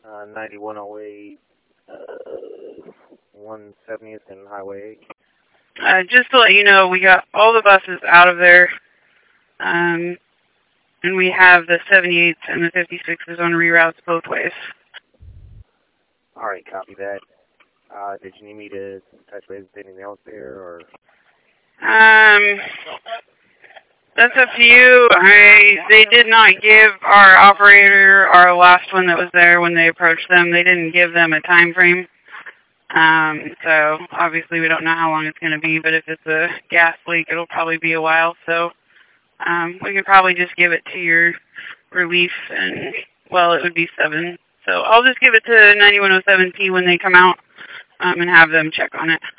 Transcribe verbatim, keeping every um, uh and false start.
uh, ninety-one oh eight, uh, one seventieth and Highway eight. Uh, just to let you know, we got all the buses out of there, um, and we have the seventy-eights and the fifty-sixes on reroutes both ways. All right, copy that. Uh, did you need me to touch base with anything else there, or? Um, that's up to you. I they did not give our operator, our last one that was there when they approached them, they didn't give them a time frame. Um, so obviously we don't know how long it's going to be, but if it's a gas leak, it'll probably be a while. So um, we could probably just give it to your relief, and well, it would be seven. So I'll just give it to ninety-one oh seven P when they come out um, and have them check on it.